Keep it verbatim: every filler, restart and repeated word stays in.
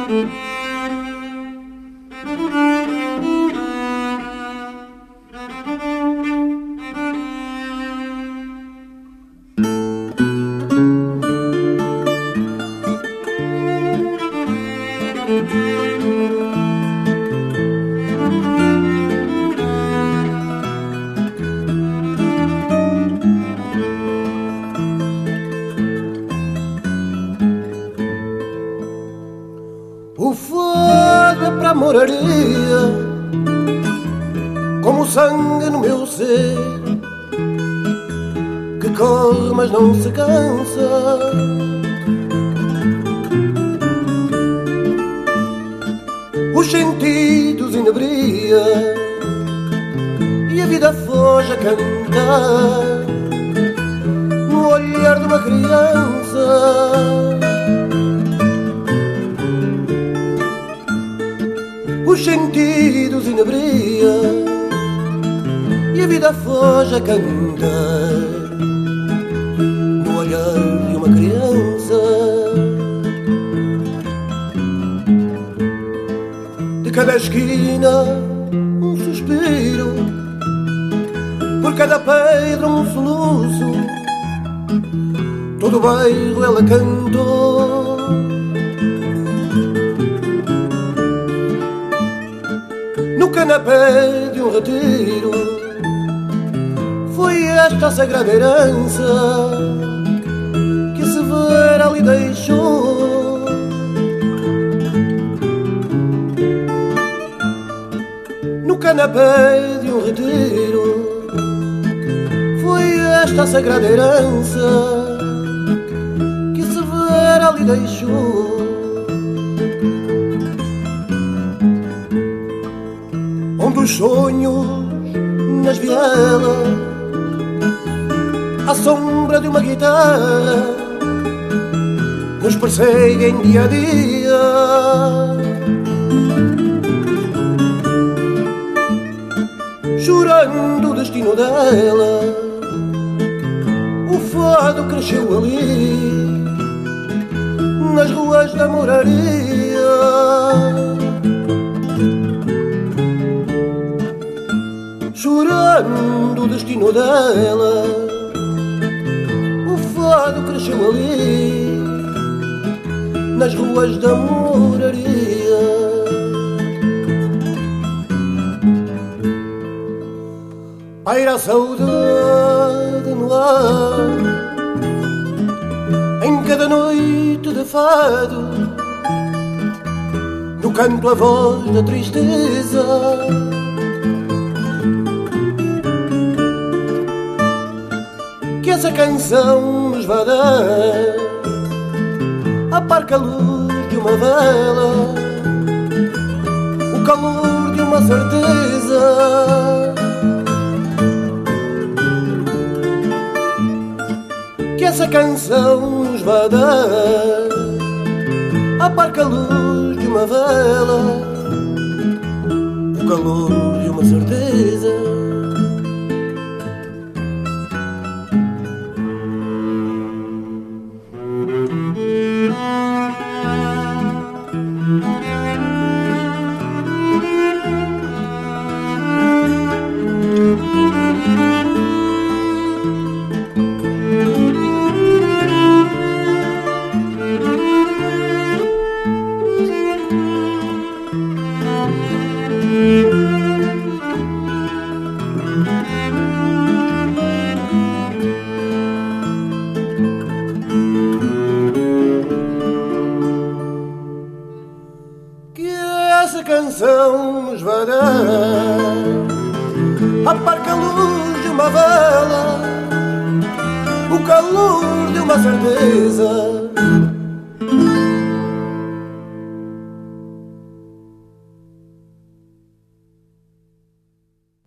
O fogo é para moraria, como o sangue no meu ser, que corre mas não se cansa. Os sentidos inebria e a vida foge a cantar no olhar de uma criança. Os sentidos inebria e a vida foge a cantar no olhar de uma criança. De cada esquina um suspiro, por cada pedra um soluço, todo o bairro ela cantou. No canapé de um retiro foi esta a sagrada herança que se ver ali deixou. No canapé de um retiro foi esta a sagrada herança que se ver ali deixou. Onde os sonhos nas vielas, à sombra de uma guitarra, nos perseguem dia a dia. Chorando o destino dela, o fado cresceu ali, nas ruas da moraria. Chorando o destino dela, o fado cresceu ali, nas ruas da moraria. Paira a saudade no ar, em cada noite de fado, no canto a voz da tristeza. Que essa canção nos vai dar a parca luz de uma vela, o calor de uma certeza. Que essa canção nos vai dar a parca luz de uma vela, o calor de uma certeza. Essa canção nos vai dar a parca luz de uma vela, o calor de uma certeza.